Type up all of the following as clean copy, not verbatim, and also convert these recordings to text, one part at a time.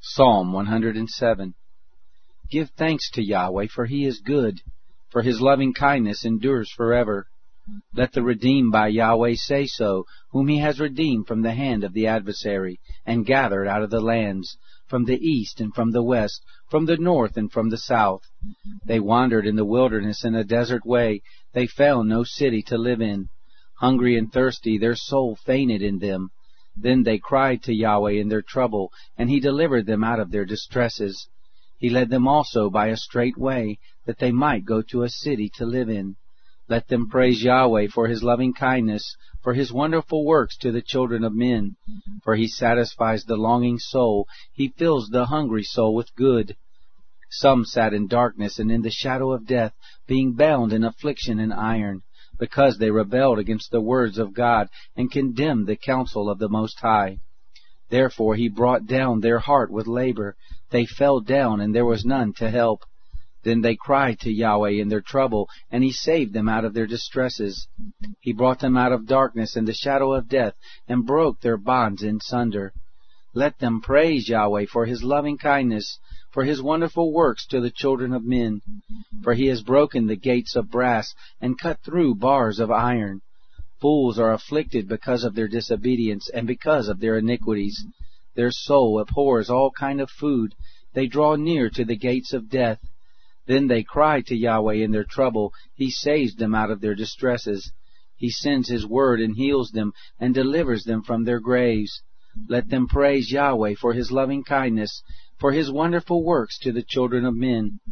Psalm 107. Give thanks to Yahweh, for He is good, for His loving kindness endures forever. Let the redeemed by Yahweh say so, whom He has redeemed from the hand of the adversary, and gathered out of the lands, from the east and from the west, from the north and from the south. They wandered in the wilderness in a desert way. They found no city to live in. Hungry and thirsty, their soul fainted in them. Then they cried to Yahweh in their trouble, and He delivered them out of their distresses. He led them also by a straight way, that they might go to a city to live in. Let them praise Yahweh for His loving kindness, for His wonderful works to the children of men. For He satisfies the longing soul, He fills the hungry soul with good. Some sat in darkness and in the shadow of death, being bound in affliction and iron, because they rebelled against the words of God, and condemned the counsel of the Most High. Therefore He brought down their heart with labor. They fell down, and there was none to help. Then they cried to Yahweh in their trouble, and He saved them out of their distresses. He brought them out of darkness and the shadow of death, and broke their bonds in sunder. Let them praise Yahweh for His loving kindness, for His wonderful works to the children of men. For He has broken the gates of brass, and cut through bars of iron. Fools are afflicted because of their disobedience, and because of their iniquities. Their soul abhors all kind of food. They draw near to the gates of death. Then they cry to Yahweh in their trouble. He saves them out of their distresses. He sends His word and heals them, and delivers them from their graves. Let them praise Yahweh for His loving kindness, for His wonderful works to the children of men.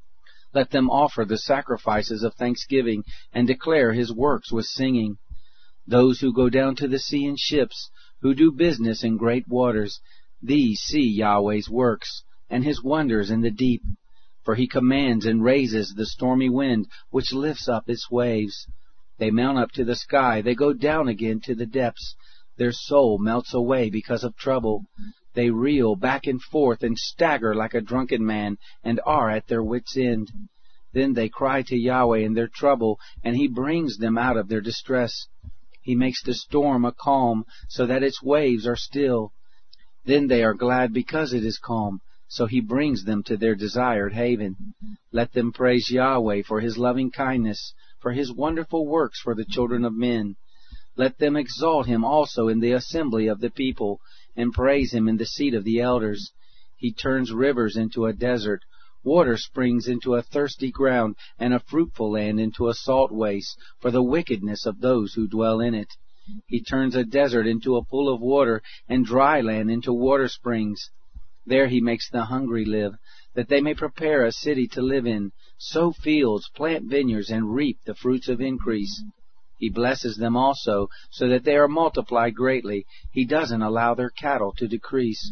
Let them offer the sacrifices of thanksgiving, and declare His works with singing. Those who go down to the sea in ships, who do business in great waters, these see Yahweh's works, and His wonders in the deep. For He commands and raises the stormy wind, which lifts up its waves. They mount up to the sky, they go down again to the depths. Their soul melts away because of trouble. They reel back and forth, and stagger like a drunken man, and are at their wits' end. Then they cry to Yahweh in their trouble, and He brings them out of their distress. He makes the storm a calm, so that its waves are still. Then they are glad because it is calm, so He brings them to their desired haven. Let them praise Yahweh for His loving kindness, for His wonderful works for the children of men. Let them exalt Him also in the assembly of the people, and praise Him in the seat of the elders. He turns rivers into a desert, water springs into a thirsty ground, and a fruitful land into a salt waste, for the wickedness of those who dwell in it. He turns a desert into a pool of water, and dry land into water springs. There He makes the hungry live, that they may prepare a city to live in, sow fields, plant vineyards, and reap the fruits of increase. He blesses them also, so that they are multiplied greatly. He doesn't allow their cattle to decrease.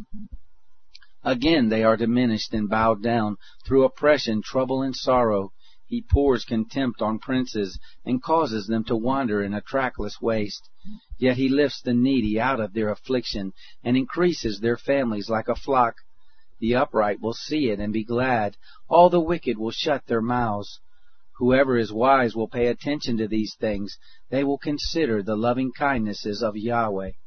Again they are diminished and bowed down, through oppression, trouble, and sorrow. He pours contempt on princes, and causes them to wander in a trackless waste. Yet He lifts the needy out of their affliction, and increases their families like a flock. The upright will see it and be glad. All the wicked will shut their mouths. Whoever is wise will pay attention to these things. They will consider the loving kindnesses of Yahweh.